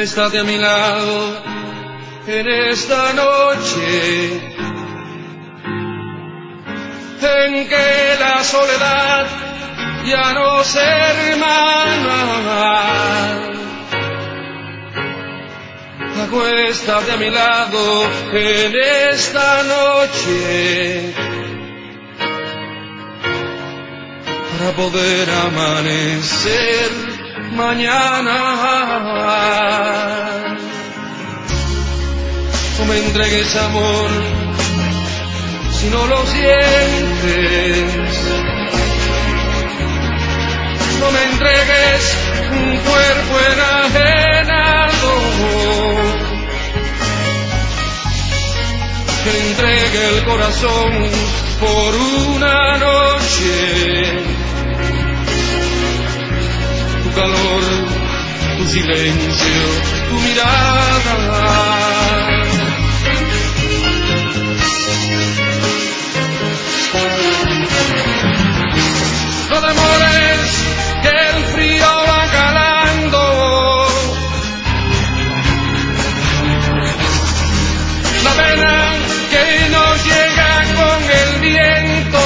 Acuéstate a mi lado en esta noche en que la soledad ya nos hermana. Acuéstate a mi lado en esta noche para poder amanecer mañana. No me entregues amor si no lo sientes. No me entregues un cuerpo enajenado. Que entregue el corazón por una noche. Tu calor, tu silencio, tu mirada. No demores, que el frío va calando. La pena que nos llega con el viento.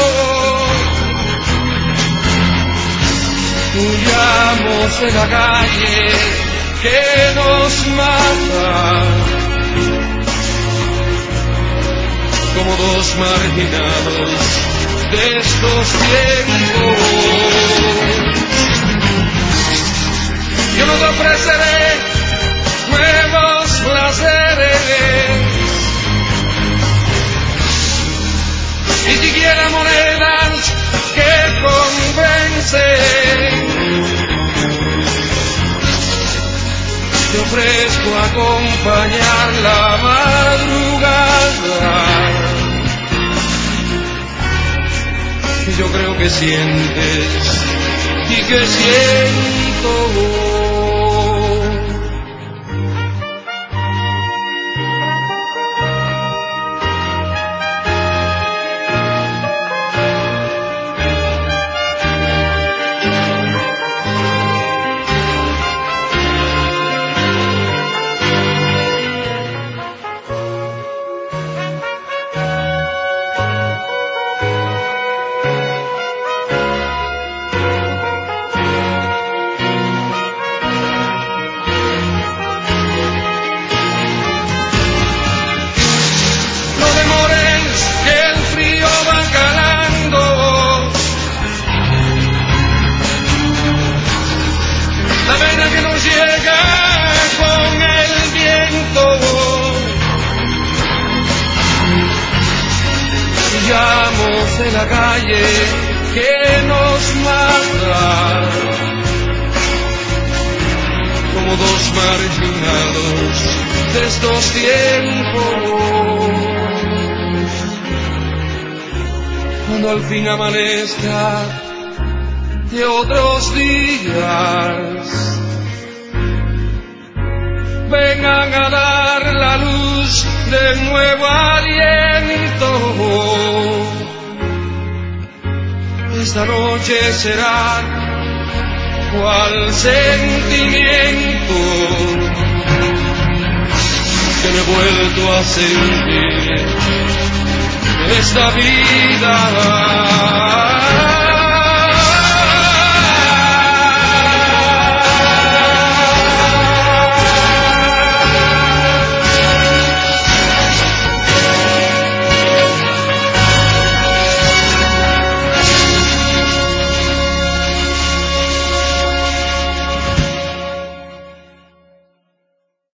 Huyamos de la calle que nos mata, como dos marginados de estos tiempos. Yo no te ofreceré nuevos placeres, ni siquiera monedas que convencen. Te ofrezco acompañar la madrugada que yo creo que sientes y que siento. De la calle que nos mata, como dos marginados de estos tiempos. Cuando al fin amanezca de otros días, vengan a dar la luz de nuevo aliento. Esta noche será cual sentimiento que me he vuelto a sentir en esta vida.